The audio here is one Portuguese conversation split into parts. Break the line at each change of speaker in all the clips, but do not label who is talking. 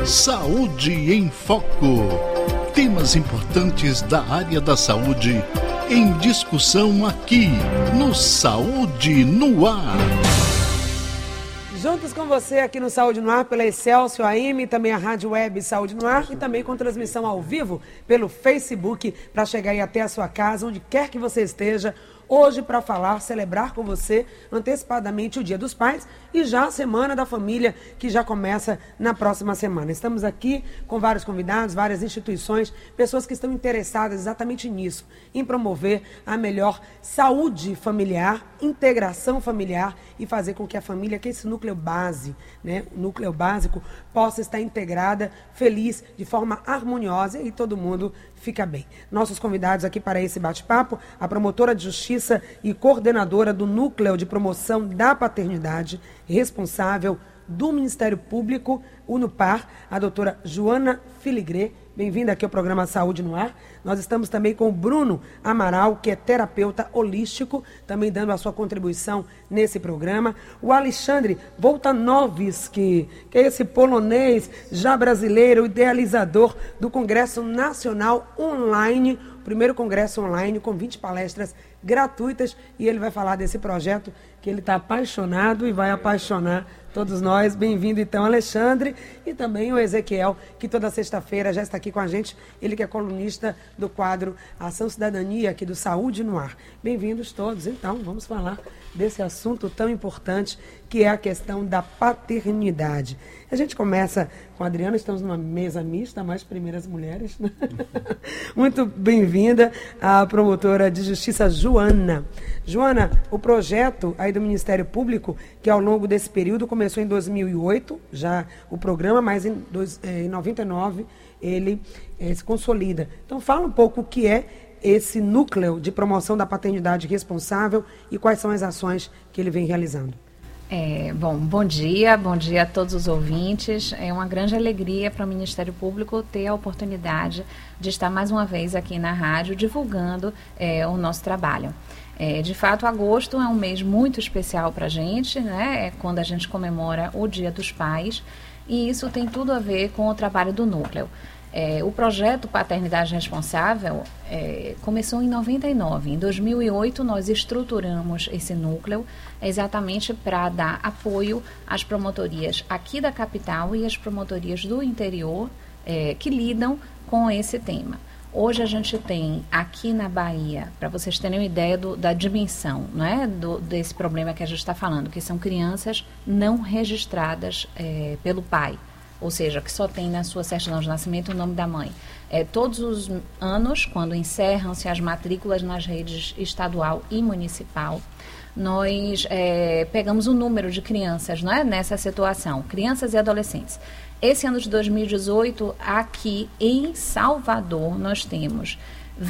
Saúde em Foco. Temas importantes da área da saúde em discussão aqui no Saúde no Ar.
Juntos com você aqui no Saúde no Ar, pela Excelsior AM, também a Rádio Web Saúde no Ar e também com transmissão ao vivo pelo Facebook, para chegar aí até a sua casa, onde quer que você esteja, hoje para falar, celebrar com você antecipadamente o Dia dos Pais e já a Semana da Família, que já começa na próxima semana. Estamos aqui com vários convidados, várias instituições, pessoas que estão interessadas exatamente nisso, em promover a melhor saúde familiar, integração familiar e fazer com que a família, que é esse núcleo base, né, o núcleo básico, possa estar integrada, feliz, de forma harmoniosa e todo mundo fica bem. Nossos convidados aqui para esse bate-papo, a promotora de justiça e coordenadora do Núcleo de Promoção da Paternidade, responsável do Ministério Público, UNUPAR, a doutora Joana Filigre. Bem-vinda aqui ao programa Saúde no Ar. Nós estamos também com o Bruno Amaral, que é terapeuta holístico, também dando a sua contribuição nesse programa. O Alexandre Voltanovski, que é esse polonês já brasileiro, idealizador do Congresso Nacional Online, o primeiro congresso online com 20 palestras gratuitas, e ele vai falar desse projeto que ele está apaixonado e vai apaixonar todos nós. Bem-vindo, então, Alexandre. E também o Ezequiel, que toda sexta-feira já está aqui com a gente. Ele que é colunista do quadro Ação Cidadania, aqui do Saúde no Ar. Bem-vindos todos. Então, vamos falar desse assunto tão importante, que é a questão da paternidade. A gente começa com a Adriana, estamos numa mesa mista, mais primeiras mulheres, né? Muito bem-vinda a promotora de justiça Joana. Joana, o projeto aí do Ministério Público, que ao longo desse período começou em 2008, já o programa, mas em 99 ele se consolida. Então fala um pouco o que é esse núcleo de promoção da paternidade responsável e quais são as ações que ele vem realizando.
Bom dia a todos os ouvintes. É uma grande alegria para o Ministério Público ter a oportunidade de estar mais uma vez aqui na rádio divulgando o nosso trabalho. De fato, agosto é um mês muito especial para a gente, né? É quando a gente comemora o Dia dos Pais, e isso tem tudo a ver com o trabalho do núcleo. O projeto Paternidade Responsável começou em 99. Em 2008, nós estruturamos esse núcleo exatamente para dar apoio às promotorias aqui da capital e às promotorias do interior que lidam com esse tema. Hoje a gente tem aqui na Bahia, para vocês terem uma ideia da dimensão, né, desse problema que a gente está falando, que são crianças não registradas pelo pai. Ou seja, que só tem na sua certidão de nascimento o nome da mãe. Todos os anos, quando encerram-se as matrículas nas redes estadual e municipal, nós pegamos o número de crianças, né, nessa situação, crianças e adolescentes. Esse ano de 2018, aqui em Salvador, nós temos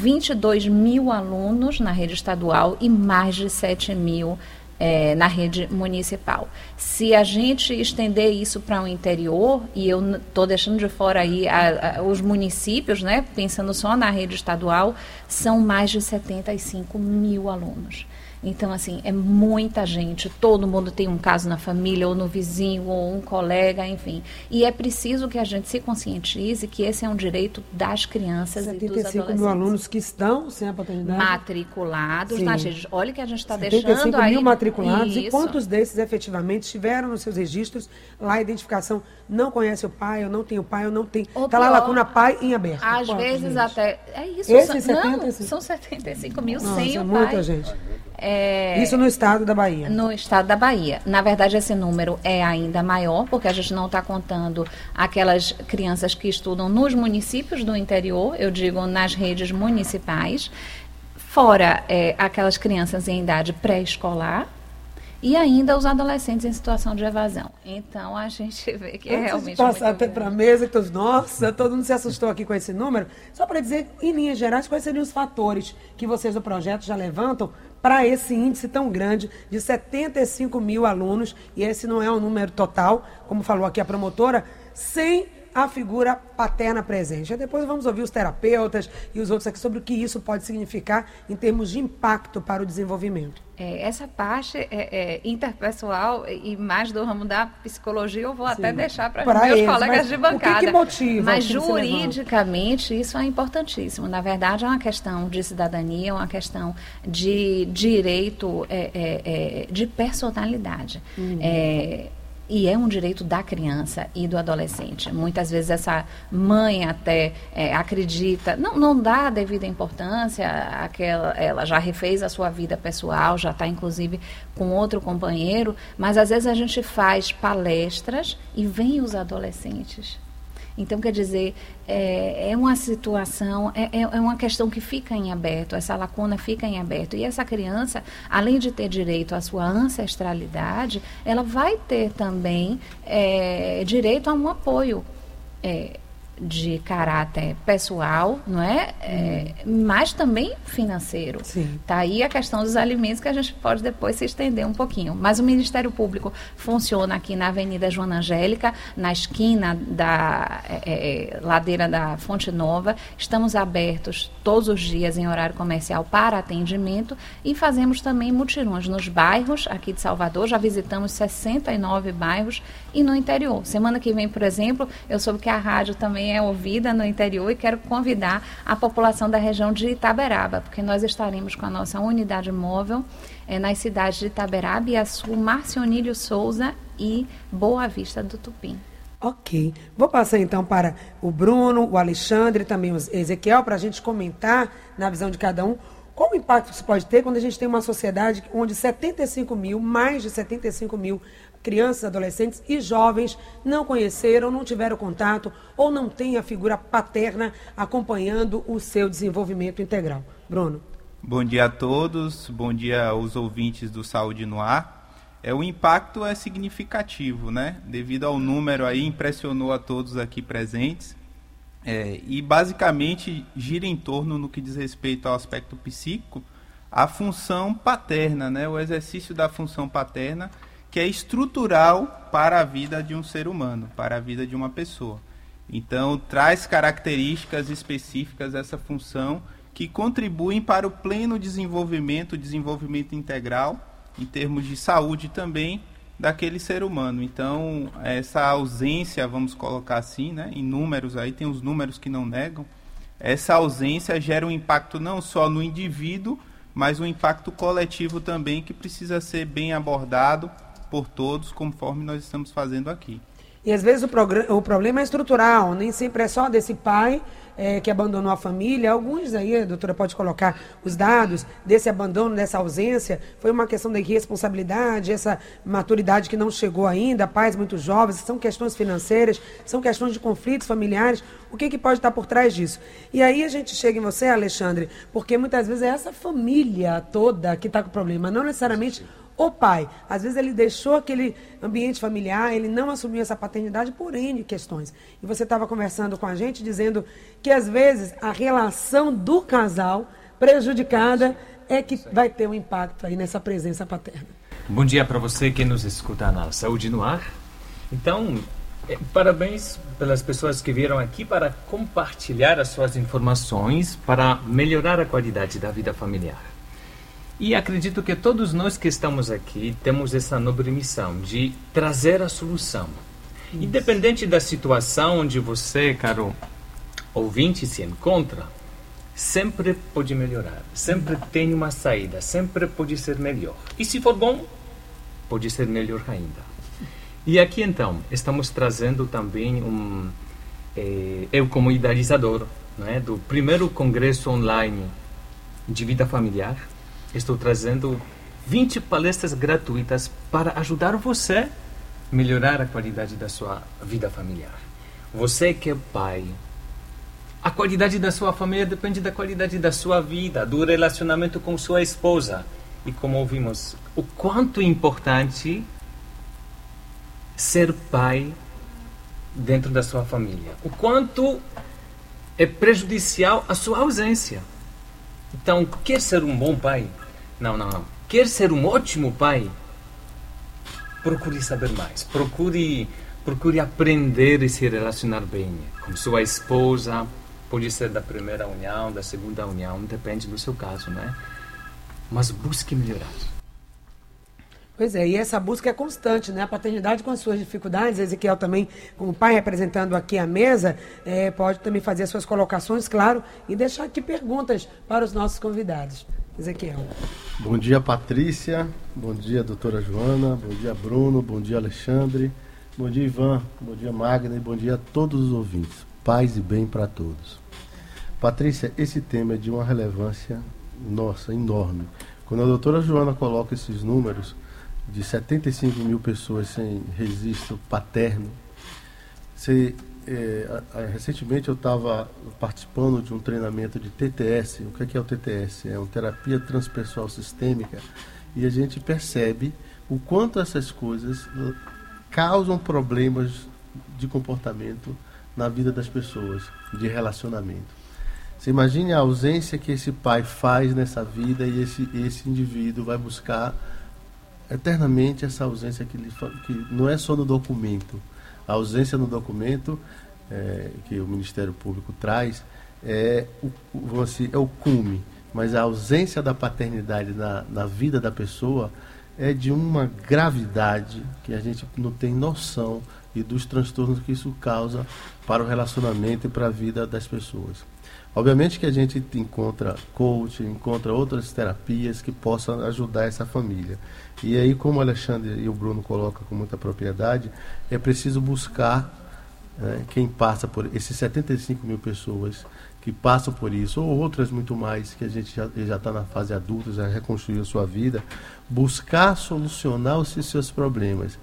22 mil alunos na rede estadual e mais de 7 mil na rede municipal. Se a gente estender isso para o interior, e eu estou deixando de fora aí os municípios, né, pensando só na rede estadual, são mais de 75 mil alunos. Então, assim, é muita gente, todo mundo tem um caso na família, ou no vizinho, ou um colega, enfim. E é preciso que a gente se conscientize que esse é um direito das crianças e dos adolescentes. 75
mil alunos que estão sem a paternidade?
Matriculados nas redes. Olha que a gente está deixando aí...
75 mil matriculados.
Isso.
E quantos desses efetivamente estiveram nos seus registros lá a identificação, não conhece o pai, eu não tenho pai, eu não tenho... Está lá a lacuna pai em aberto.
Às vezes até... É isso. São 75 mil sem o pai.
Muita gente. Isso no estado da Bahia?
No estado da Bahia. Na verdade, esse número é ainda maior, porque a gente não está contando aquelas crianças que estudam nos municípios do interior, eu digo nas redes municipais, fora aquelas crianças em idade pré-escolar, e ainda os adolescentes em situação de evasão. Então, a gente vê que é realmente
passar até para a mesa, então, nossa, todo mundo se assustou aqui com esse número. Só para dizer, em linhas gerais, quais seriam os fatores que vocês do projeto já levantam para esse índice tão grande de 75 mil alunos, e esse não é um número total, como falou aqui a promotora, sem a figura paterna presente. E depois vamos ouvir os terapeutas e os outros aqui sobre o que isso pode significar em termos de impacto para o desenvolvimento.
Essa parte interpessoal e mais do ramo da psicologia eu vou até deixar para meus colegas de bancada.
O que motiva?
Mas juridicamente isso é importantíssimo. Na verdade, é uma questão de cidadania, é uma questão de direito de personalidade. E é um direito da criança e do adolescente. Muitas vezes essa mãe até acredita, não dá a devida importância, ela já refez a sua vida pessoal, já está inclusive com outro companheiro, mas às vezes a gente faz palestras e vem os adolescentes. Então, quer dizer, é uma situação, é uma questão que fica em aberto, essa lacuna fica em aberto. E essa criança, além de ter direito à sua ancestralidade, ela vai ter também direito a um apoio de caráter pessoal, não é? Mas também financeiro. Está aí a questão dos alimentos, que a gente pode depois se estender um pouquinho. Mas o Ministério Público funciona aqui na Avenida Joana Angélica, na esquina da ladeira da Fonte Nova. Estamos abertos todos os dias em horário comercial para atendimento e fazemos também mutirões nos bairros aqui de Salvador. Já visitamos 69 bairros e no interior. Semana que vem, por exemplo, eu soube que a rádio também é ouvida no interior e quero convidar a população da região de Itaberaba, porque nós estaremos com a nossa unidade móvel nas cidades de Itaberaba, Iaçu, Marcionílio Souza e Boa Vista do Tupim.
Ok. Vou passar então para o Bruno, o Alexandre e também o Ezequiel, para a gente comentar, na visão de cada um, qual o impacto isso pode ter quando a gente tem uma sociedade onde mais de 75 mil crianças, adolescentes e jovens não conheceram, não tiveram contato ou não têm a figura paterna acompanhando o seu desenvolvimento integral. Bruno.
Bom dia a todos, bom dia aos ouvintes do Saúde no Ar. O impacto é significativo, né? Devido ao número aí, impressionou a todos aqui presentes. E basicamente gira em torno, no que diz respeito ao aspecto psíquico, a função paterna, né? O exercício da função paterna, que é estrutural para a vida de um ser humano, para a vida de uma pessoa. Então, traz características específicas dessa função que contribuem para o pleno desenvolvimento integral, em termos de saúde também, daquele ser humano. Então, essa ausência, vamos colocar assim, né, em números, aí tem os números que não negam, essa ausência gera um impacto não só no indivíduo, mas um impacto coletivo também, que precisa ser bem abordado por todos, conforme nós estamos fazendo aqui.
E às vezes o problema é estrutural, nem sempre é só desse pai que abandonou a família. Alguns aí, a doutora pode colocar os dados desse abandono, dessa ausência, foi uma questão da irresponsabilidade, essa maturidade que não chegou ainda, pais muito jovens, são questões financeiras, são questões de conflitos familiares, o que pode estar por trás disso? E aí a gente chega em você, Alexandre, porque muitas vezes é essa família toda que está com o problema, não necessariamente o pai. Às vezes ele deixou aquele ambiente familiar, ele não assumiu essa paternidade por N questões. E você estava conversando com a gente, dizendo que às vezes a relação do casal prejudicada é que vai ter um impacto aí nessa presença paterna.
Bom dia para você que nos escuta na Saúde no Ar. Então, parabéns pelas pessoas que vieram aqui para compartilhar as suas informações para melhorar a qualidade da vida familiar. E acredito que todos nós que estamos aqui temos essa nobre missão de trazer a solução. Isso. Independente da situação onde você, caro ouvinte, se encontra, sempre pode melhorar, sempre tem uma saída, sempre pode ser melhor. E se for bom, pode ser melhor ainda. E aqui então, estamos trazendo também eu como idealizador, né, do primeiro congresso online de vida familiar, estou trazendo 20 palestras gratuitas para ajudar você a melhorar a qualidade da sua vida familiar. Você que é pai, a qualidade da sua família depende da qualidade da sua vida, do relacionamento com sua esposa. E como ouvimos, o quanto é importante ser pai dentro da sua família. O quanto é prejudicial a sua ausência. Então, quer ser um bom pai? Não. Quer ser um ótimo pai? Procure saber mais. Procure aprender e se relacionar bem com sua esposa. Pode ser da primeira união, da segunda união, depende do seu caso, né? Mas busque melhorar.
Pois é, e essa busca é constante, né? A paternidade com as suas dificuldades, Ezequiel também, como pai representando aqui a mesa, pode também fazer as suas colocações, claro, e deixar aqui perguntas para os nossos convidados. Ezequiel.
Bom dia, Patrícia. Bom dia, doutora Joana. Bom dia, Bruno. Bom dia, Alexandre. Bom dia, Ivan. Bom dia, Magna. E bom dia a todos os ouvintes. Paz e bem para todos. Patrícia, esse tema é de uma relevância, nossa, enorme. Quando a doutora Joana coloca esses números de 75 mil pessoas sem registro paterno, recentemente eu estava participando de um treinamento de TTS. O que é o TTS? É uma terapia transpessoal sistêmica, e a gente percebe o quanto essas coisas causam problemas de comportamento na vida das pessoas, de relacionamento. Você imagine a ausência que esse pai faz nessa vida, e esse indivíduo vai buscar eternamente essa ausência que não é só no documento. A ausência no documento que o Ministério Público traz é o cume, mas a ausência da paternidade na vida da pessoa é de uma gravidade que a gente não tem noção, e dos transtornos que isso causa para o relacionamento e para a vida das pessoas. Obviamente que a gente encontra coaching, encontra outras terapias que possam ajudar essa família. E aí, como o Alexandre e o Bruno colocam com muita propriedade, é preciso buscar quem passa por esses 75 mil pessoas que passam por isso, ou outras muito mais, que a gente já está na fase adulta, já reconstruiu a sua vida, buscar solucionar os seus problemas,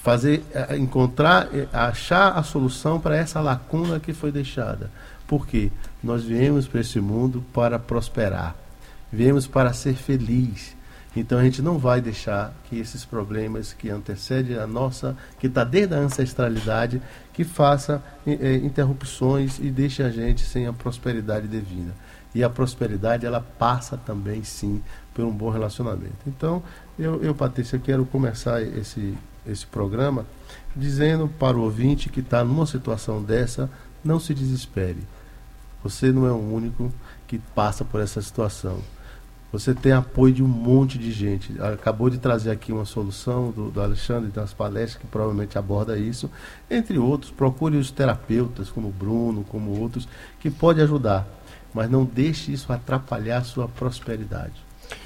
achar a solução para essa lacuna que foi deixada. Por quê? Nós viemos para esse mundo para prosperar, viemos para ser feliz. Então a gente não vai deixar que esses problemas que antecedem a nossa, que está desde a ancestralidade, que faça interrupções e deixe a gente sem a prosperidade devida. E a prosperidade, ela passa também, sim, por um bom relacionamento. Então, Patrícia, quero começar esse programa dizendo para o ouvinte que está numa situação dessa: não se desespere. Você não é o único que passa por essa situação. Você tem apoio de um monte de gente. Acabou de trazer aqui uma solução do Alexandre, das palestras, que provavelmente aborda isso. Entre outros, procure os terapeutas, como o Bruno, como outros, que pode ajudar. Mas não deixe isso atrapalhar a sua prosperidade.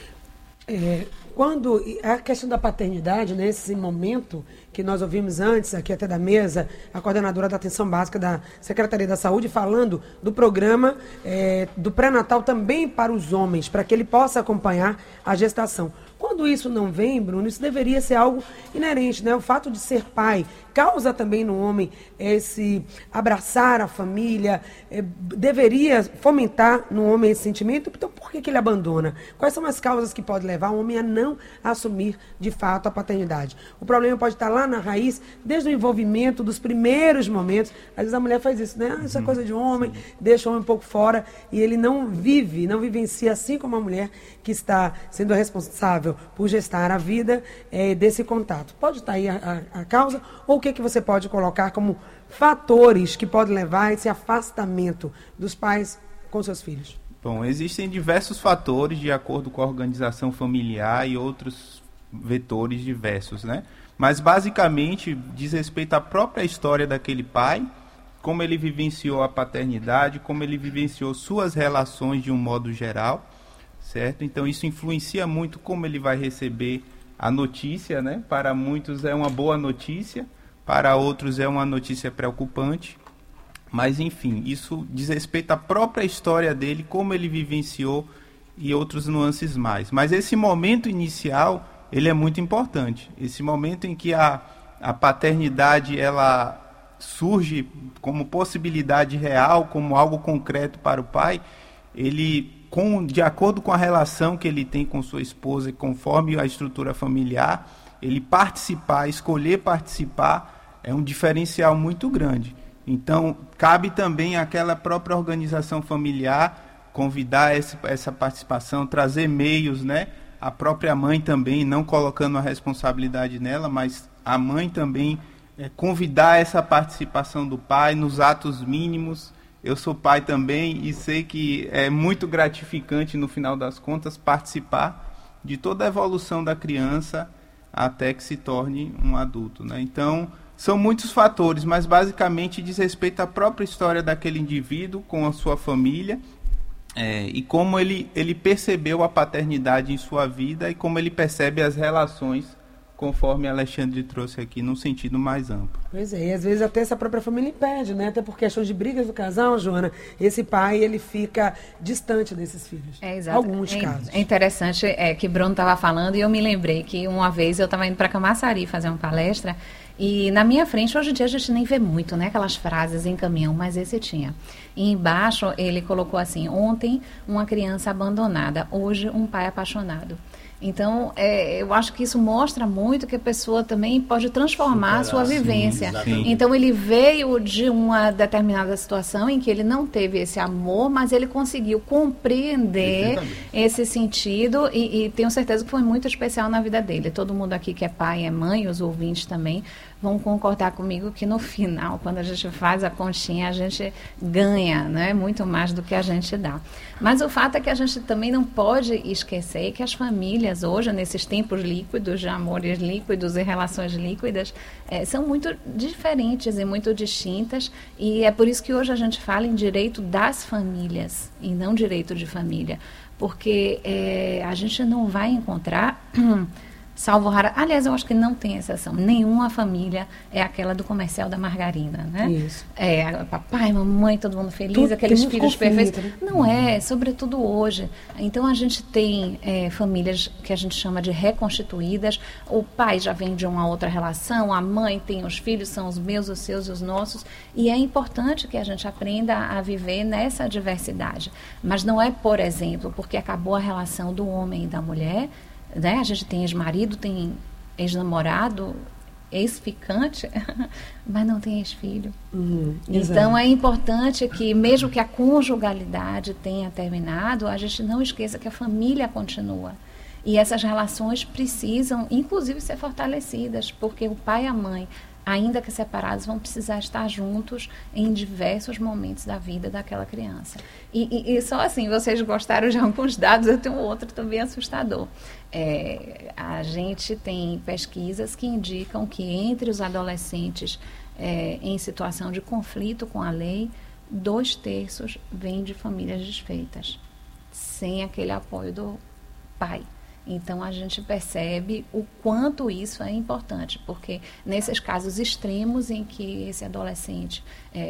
Quando a questão da paternidade, nesse momento que nós ouvimos antes, aqui até da mesa, a coordenadora da Atenção Básica da Secretaria da Saúde falando do programa do pré-natal também para os homens, para que ele possa acompanhar a gestação. Quando isso não vem, Bruno, isso deveria ser algo inerente, né? O fato de ser pai causa também no homem esse abraçar a família, deveria fomentar no homem esse sentimento. Então, por que ele abandona? Quais são as causas que podem levar o homem a não assumir, de fato, a paternidade? O problema pode estar lá na raiz, desde o envolvimento dos primeiros momentos. Às vezes a mulher faz isso, né? Isso é coisa de homem, deixa o homem um pouco fora, e ele não vivencia, assim como a mulher que está sendo responsável por gestar a vida desse contato. Pode estar aí a causa, ou o que você pode colocar como fatores que podem levar a esse afastamento dos pais com seus filhos?
Bom, existem diversos fatores de acordo com a organização familiar e outros vetores diversos, né? Mas basicamente diz respeito à própria história daquele pai, como ele vivenciou a paternidade, como ele vivenciou suas relações de um modo geral, certo? Então isso influencia muito como ele vai receber a notícia, né? Para muitos é uma boa notícia, para outros é uma notícia preocupante, mas enfim, isso diz respeito à própria história dele, como ele vivenciou e outros nuances mais. Mas esse momento inicial, ele é muito importante. Esse momento em que a paternidade ela surge como possibilidade real, como algo concreto para o pai, de acordo com a relação que ele tem com sua esposa e conforme a estrutura familiar, ele escolher participar, é um diferencial muito grande. Então, cabe também àquela própria organização familiar convidar essa participação, trazer meios, né? A própria mãe também, não colocando a responsabilidade nela, mas a mãe também convidar essa participação do pai nos atos mínimos. Eu sou pai também e sei que é muito gratificante, no final das contas, participar de toda a evolução da criança até que se torne um adulto, né? Então, são muitos fatores, mas basicamente diz respeito à própria história daquele indivíduo com a sua família, e como ele percebeu a paternidade em sua vida e como ele percebe as relações, conforme Alexandre trouxe aqui, num sentido mais amplo.
Pois é, e às vezes até essa própria família impede, né? Até por questões de brigas do casal, Joana, esse pai, ele fica distante desses filhos.
Exato.
Alguns casos.
É interessante que Bruno estava falando e eu me lembrei que uma vez eu estava indo para Camaçari fazer uma palestra e na minha frente, hoje em dia a gente nem vê muito, né? Aquelas frases em caminhão, mas esse tinha. E embaixo ele colocou assim: ontem uma criança abandonada, hoje um pai apaixonado. Então, eu acho que isso mostra muito que a pessoa também pode transformar a sua vivência.
Sim.
Então, ele veio de uma determinada situação em que ele não teve esse amor, mas ele conseguiu compreender esse sentido e tenho certeza que foi muito especial na vida dele. Todo mundo aqui que é pai, é mãe, os ouvintes também, vão concordar comigo que no final, quando a gente faz a continha, a gente ganha, né? Muito mais do que a gente dá. Mas o fato é que a gente também não pode esquecer que as famílias hoje, nesses tempos líquidos, de amores líquidos e relações líquidas, são muito diferentes e muito distintas, e é por isso que hoje a gente fala em direito das famílias e não direito de família, porque a gente não vai encontrar... Salvo rara. Aliás, eu acho que não tem exceção. Nenhuma família é aquela do comercial da margarina, né?
Isso.
Papai, mamãe, todo mundo feliz,
Tudo
aqueles
tem
filhos
conflito,
perfeitos.
né?
Não sobretudo hoje. Então, a gente tem famílias que a gente chama de reconstituídas. O pai já vem de uma outra relação, a mãe tem os filhos, são os meus, os seus e os nossos. E é importante que a gente aprenda a viver nessa diversidade. Mas não é, por exemplo, porque acabou a relação do homem e da mulher, né? A gente tem ex-marido, tem ex-namorado, ex-ficante, mas não tem ex-filho. Então é importante que, mesmo que a conjugalidade tenha terminado, a gente não esqueça que a família continua. E essas relações precisam, inclusive, ser fortalecidas, porque o pai e a mãe, ainda que separados, vão precisar estar juntos em diversos momentos da vida daquela criança. E só assim, vocês gostaram de alguns dados, eu tenho outro também assustador. A gente tem pesquisas que indicam que entre os adolescentes em situação de conflito com a lei, 2/3 vêm de famílias desfeitas, sem aquele apoio do pai. Então, a gente percebe o quanto isso é importante, porque nesses casos extremos em que esse adolescente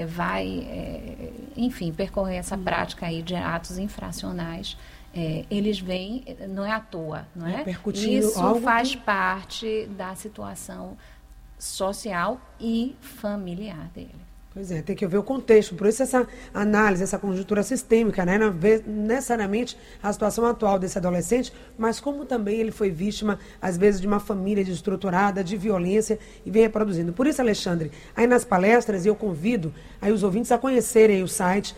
vai, enfim, percorrer essa prática aí de atos infracionais, eles vêm, não é à toa, não é? Isso faz parte da situação social e familiar dele.
Pois é, tem que ver o contexto, por isso essa análise, essa conjuntura sistêmica, né? Não vê necessariamente a situação atual desse adolescente, mas como também ele foi vítima, às vezes, de uma família desestruturada, de violência, e vem reproduzindo. Por isso, Alexandre, aí nas palestras, eu convido aí os ouvintes a conhecerem o site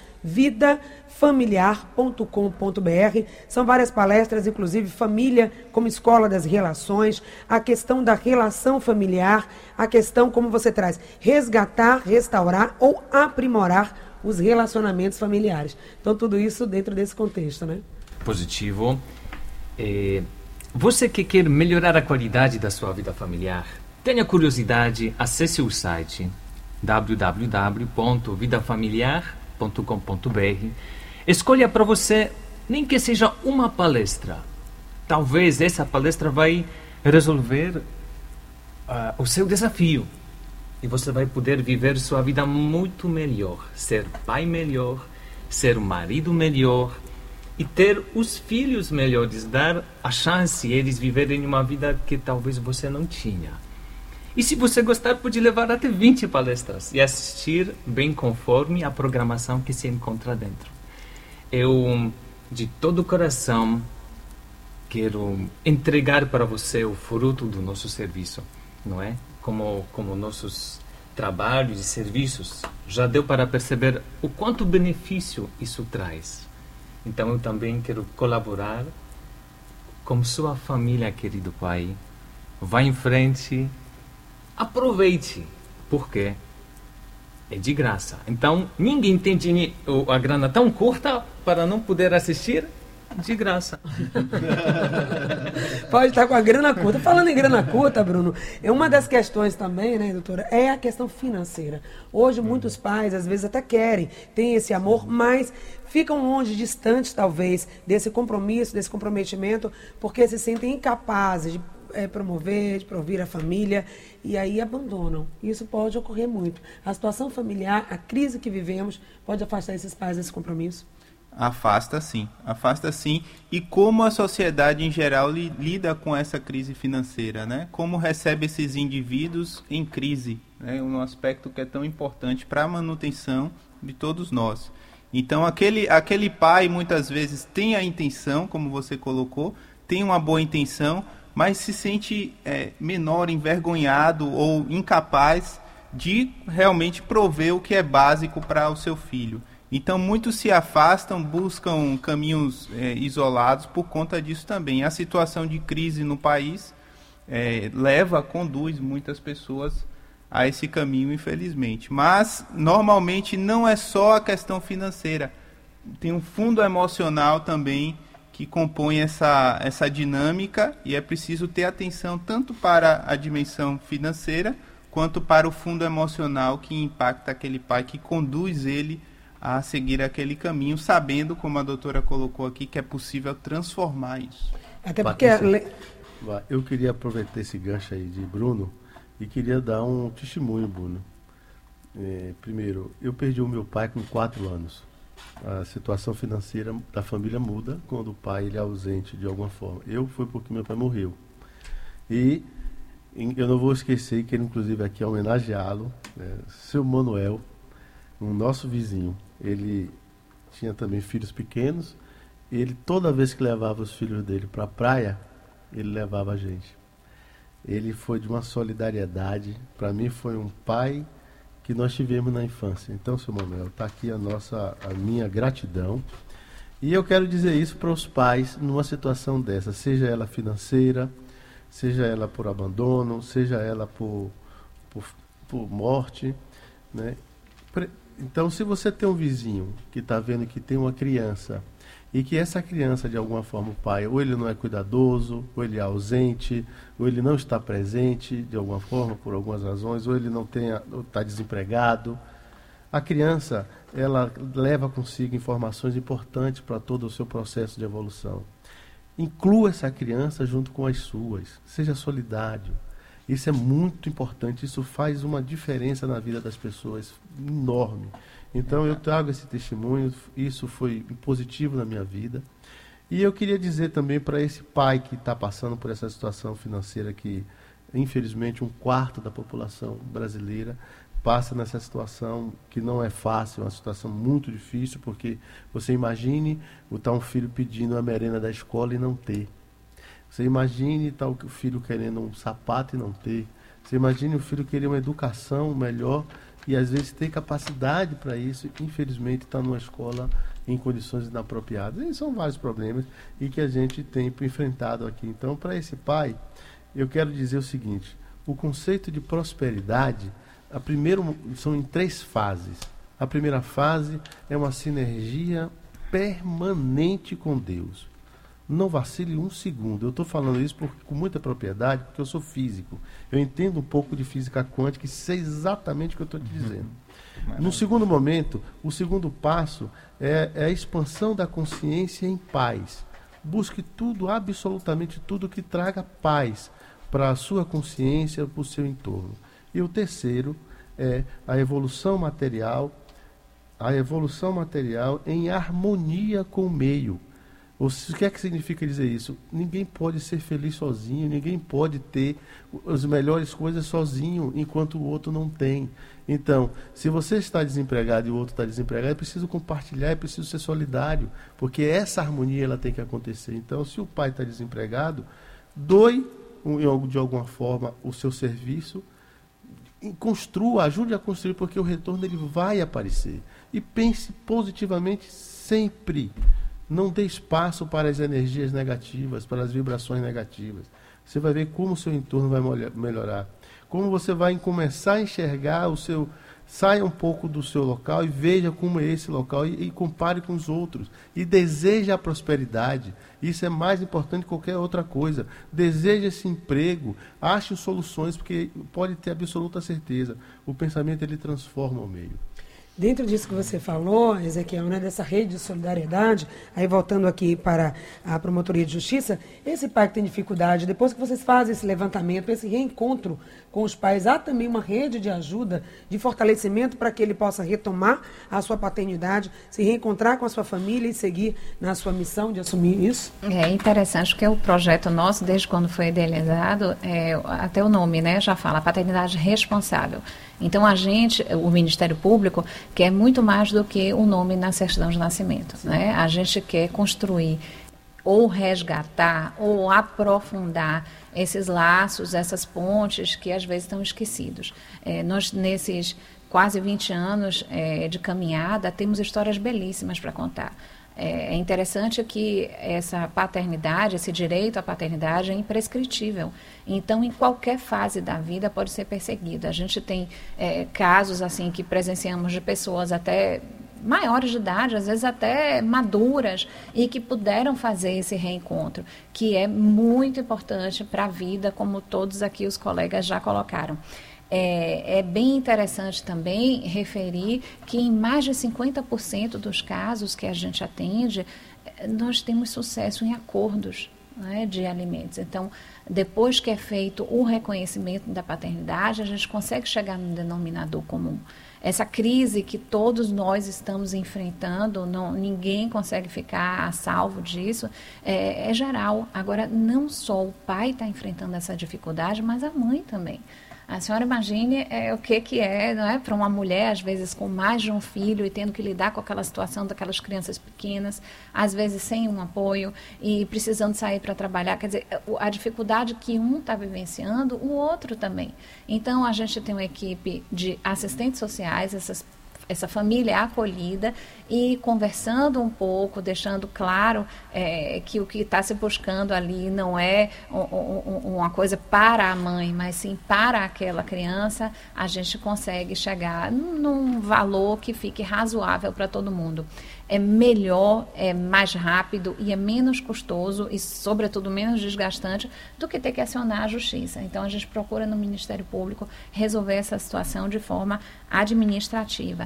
vidafamiliar.com.br. São várias palestras, inclusive família como escola das relações, a questão da relação familiar, a questão, como você traz, resgatar, restaurar ou aprimorar os relacionamentos familiares. Então, tudo isso dentro desse contexto, né?
Positivo. Você que quer melhorar a qualidade da sua vida familiar, tenha curiosidade, acesse o site www.vidafamiliar.com.br. Escolha para você, nem que seja uma palestra. Talvez essa palestra vai resolver o seu desafio. E você vai poder viver sua vida muito melhor. Ser pai melhor, ser marido melhor e ter os filhos melhores. Dar a chance a eles viverem uma vida que talvez você não tinha. E se você gostar, pode levar até 20 palestras e assistir bem conforme a programação que se encontra dentro. Eu, de todo o coração, quero entregar para você o fruto do nosso serviço, não é? Como nossos trabalhos e serviços, já deu para perceber o quanto benefício isso traz. Então eu também quero colaborar com sua família, querido pai. Vá em frente, aproveite, porque é de graça. Então ninguém tem a grana tão curta para não poder assistir de graça.
Pode estar com a grana curta. Falando em grana curta, Bruno, uma das questões também, né, doutora, é a questão financeira. Hoje, muitos pais, às vezes, até querem, têm esse amor, mas ficam longe, distantes, talvez, desse compromisso, desse comprometimento, porque se sentem incapazes de promover, de provir a família, e aí abandonam. Isso pode ocorrer muito. A situação familiar, a crise que vivemos, pode afastar esses pais desse compromisso?
Afasta sim. E como a sociedade em geral lida com essa crise financeira, né? Como recebe esses indivíduos em crise, né? Um aspecto que é tão importante para a manutenção de todos nós. Então, aquele pai muitas vezes tem a intenção, como você colocou, tem uma boa intenção, mas se sente menor, envergonhado ou incapaz de realmente prover o que é básico para o seu filho. Então, muitos se afastam, buscam caminhos isolados por conta disso também. A situação de crise no país conduz muitas pessoas a esse caminho, infelizmente. Mas, normalmente, não é só a questão financeira. Tem um fundo emocional também que compõe essa dinâmica, e é preciso ter atenção tanto para a dimensão financeira quanto para o fundo emocional que impacta aquele pai, que conduz ele a seguir aquele caminho, sabendo, como a doutora colocou aqui, que é possível transformar isso.
Até porque...
Eu queria aproveitar esse gancho aí de Bruno e queria dar um testemunho, Bruno. Primeiro, eu perdi o meu pai com 4 anos. A situação financeira da família muda quando o pai ele é ausente de alguma forma. Foi porque meu pai morreu. E eu não vou esquecer, quero inclusive aqui homenageá-lo, seu Manuel, um nosso vizinho. Ele tinha também filhos pequenos. Ele, toda vez que levava os filhos dele para a praia, ele levava a gente. Ele foi de uma solidariedade. Para mim foi um pai que nós tivemos na infância. Então, seu Manuel, está aqui a minha gratidão. E eu quero dizer isso para os pais numa situação dessa, seja ela financeira, seja ela por abandono, seja ela por morte, né? Então, se você tem um vizinho que está vendo que tem uma criança e que essa criança, de alguma forma, o pai, ou ele não é cuidadoso, ou ele é ausente, ou ele não está presente, de alguma forma, por algumas razões, ou ele não está desempregado, a criança, ela leva consigo informações importantes para todo o seu processo de evolução. Inclua essa criança junto com as suas, seja solidário. Isso é muito importante, isso faz uma diferença na vida das pessoas enorme. Então eu trago esse testemunho, isso foi positivo na minha vida. E eu queria dizer também para esse pai que está passando por essa situação financeira que, infelizmente, 1/4 da população brasileira passa nessa situação que não é fácil, é uma situação muito difícil, porque você imagine estar um filho pedindo a merenda da escola e não ter. Você imagine estar o filho querendo um sapato e não ter. Você imagine o filho querer uma educação melhor e às vezes ter capacidade para isso, e infelizmente está numa escola em condições inapropriadas. E são vários problemas e que a gente tem enfrentado aqui. Então, para esse pai, eu quero dizer o seguinte: o conceito de prosperidade, são em 3 fases. A primeira fase é uma sinergia permanente com Deus. Não vacile um segundo. Eu estou falando isso com muita propriedade, porque eu sou físico. Eu entendo um pouco de física quântica e sei exatamente o que eu estou te dizendo. No segundo momento, o segundo passo é a expansão da consciência em paz. Busque tudo, absolutamente tudo que traga paz para a sua consciência, para o seu entorno. E o terceiro é a evolução material em harmonia com o meio. O que é que significa dizer isso? Ninguém pode ser feliz sozinho, ninguém pode ter as melhores coisas sozinho, enquanto o outro não tem. Então, se você está desempregado e o outro está desempregado, é preciso compartilhar, é preciso ser solidário, porque essa harmonia ela tem que acontecer. Então, se o pai está desempregado, doe de alguma forma o seu serviço, construa, ajude a construir, porque o retorno ele vai aparecer. E pense positivamente sempre. Não dê espaço para as energias negativas, para as vibrações negativas. Você vai ver como o seu entorno vai melhorar. Como você vai começar a enxergar o seu Saia um pouco do seu local e veja como é esse local e compare com os outros. E deseje a prosperidade. Isso é mais importante que qualquer outra coisa. Deseje esse emprego, ache soluções, porque pode ter absoluta certeza. O pensamento, ele transforma o meio.
Dentro disso que você falou, Ezequiel, né, dessa rede de solidariedade, aí voltando aqui para a Promotoria de Justiça, esse pai que tem dificuldade, depois que vocês fazem esse levantamento, esse reencontro com os pais, há também uma rede de ajuda, de fortalecimento para que ele possa retomar a sua paternidade, se reencontrar com a sua família e seguir na sua missão de assumir isso?
É interessante que o projeto nosso, desde quando foi idealizado, até o nome, né, já fala, paternidade responsável. Então, o Ministério Público, quer muito mais do que o nome na certidão de nascimento, né? A gente quer construir ou resgatar ou aprofundar esses laços, essas pontes que às vezes estão esquecidos. Nós, nesses quase 20 anos de caminhada, temos histórias belíssimas para contar. É interessante que essa paternidade, esse direito à paternidade é imprescritível. Então, em qualquer fase da vida pode ser perseguido. A gente tem casos assim que presenciamos de pessoas até maiores de idade, às vezes até maduras, e que puderam fazer esse reencontro, que é muito importante para a vida, como todos aqui os colegas já colocaram. É bem interessante também referir que em mais de 50% dos casos que a gente atende, nós temos sucesso em acordos, né, de alimentos. Então, depois que é feito o reconhecimento da paternidade, a gente consegue chegar num denominador comum. Essa crise que todos nós estamos enfrentando, ninguém consegue ficar a salvo disso, é geral. Agora, não só o pai está enfrentando essa dificuldade, mas a mãe também. A senhora imagine o que é, não é, para uma mulher, às vezes com mais de um filho e tendo que lidar com aquela situação daquelas crianças pequenas, às vezes sem um apoio e precisando sair para trabalhar. Quer dizer, a dificuldade que um está vivenciando, o outro também. Então, a gente tem uma equipe de assistentes sociais, essa família é acolhida e conversando um pouco, deixando claro que o que está se buscando ali não é uma coisa para a mãe, mas sim para aquela criança, a gente consegue chegar num valor que fique razoável para todo mundo. É melhor, é mais rápido e é menos custoso e, sobretudo, menos desgastante do que ter que acionar a justiça. Então, a gente procura no Ministério Público resolver essa situação de forma administrativa.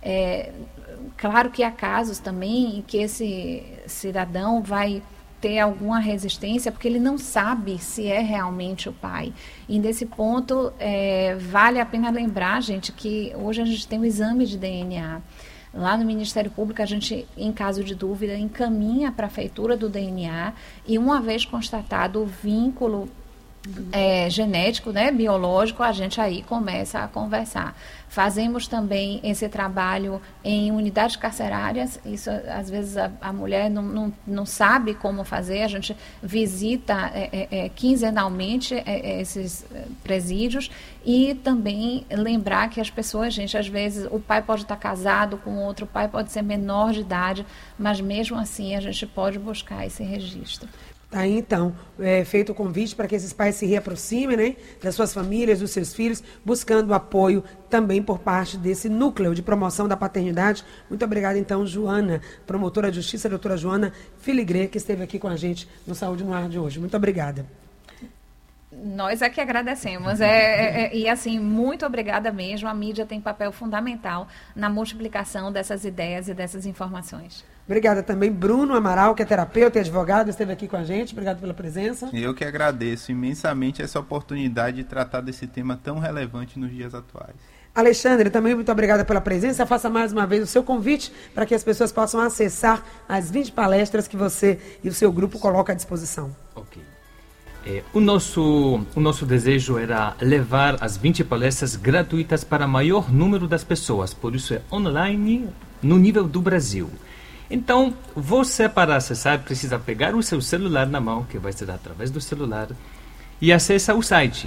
Claro que há casos também em que esse cidadão vai ter alguma resistência porque ele não sabe se é realmente o pai. E nesse ponto, vale a pena lembrar, gente, que hoje a gente tem o exame de DNA. Lá no Ministério Público, a gente, em caso de dúvida, encaminha para a feitura do DNA e, uma vez constatado o vínculo genético, né, biológico, a gente aí começa a conversar. Fazemos também esse trabalho em unidades carcerárias, isso às vezes a mulher não sabe como fazer, a gente visita quinzenalmente esses presídios e também lembrar que as pessoas, gente, às vezes o pai pode estar casado com outro, o pai pode ser menor de idade, mas mesmo assim a gente pode buscar esse registro.
Tá aí, então, feito o convite para que esses pais se reaproximem, né, das suas famílias, dos seus filhos, buscando apoio também por parte desse núcleo de promoção da paternidade. Muito obrigada, então, Joana, promotora de justiça, doutora Joana Filigre, que esteve aqui com a gente no Saúde no Ar de hoje. Muito obrigada.
Nós é que agradecemos. E assim, muito obrigada mesmo. A mídia tem papel fundamental na multiplicação dessas ideias e dessas informações.
Obrigada também, Bruno Amaral, que é terapeuta e advogado, esteve aqui com a gente. Obrigado pela presença.
Eu que agradeço imensamente essa oportunidade de tratar desse tema tão relevante nos dias atuais.
Alexandre, também muito obrigada pela presença. Faça mais uma vez o seu convite para que as pessoas possam acessar as 20 palestras que você e o seu grupo colocam à disposição.
Ok. O nosso desejo era levar as 20 palestras gratuitas para o maior número das pessoas, por isso é online no nível do Brasil. Então, você para acessar precisa pegar o seu celular na mão, que vai ser através do celular, e acessa o site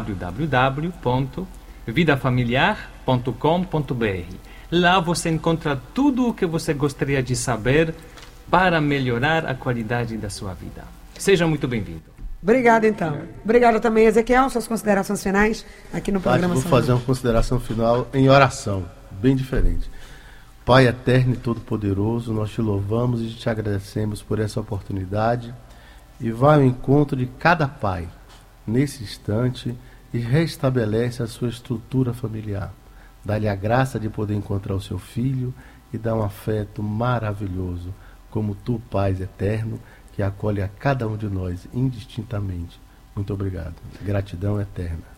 www.vidafamiliar.com.br. Lá você encontra tudo o que você gostaria de saber para melhorar a qualidade da sua vida. Seja muito bem-vindo.
Obrigada, então. Obrigada também, Ezequiel. Suas considerações finais aqui no programa.
Vou fazer uma consideração final em oração, bem diferente. Pai eterno e todo-poderoso, nós te louvamos e te agradecemos por essa oportunidade e vai ao encontro de cada pai nesse instante e restabelece a sua estrutura familiar. Dá-lhe a graça de poder encontrar o seu filho e dar um afeto maravilhoso, como tu, Pai eterno, que acolhe a cada um de nós indistintamente. Muito obrigado. Gratidão eterna.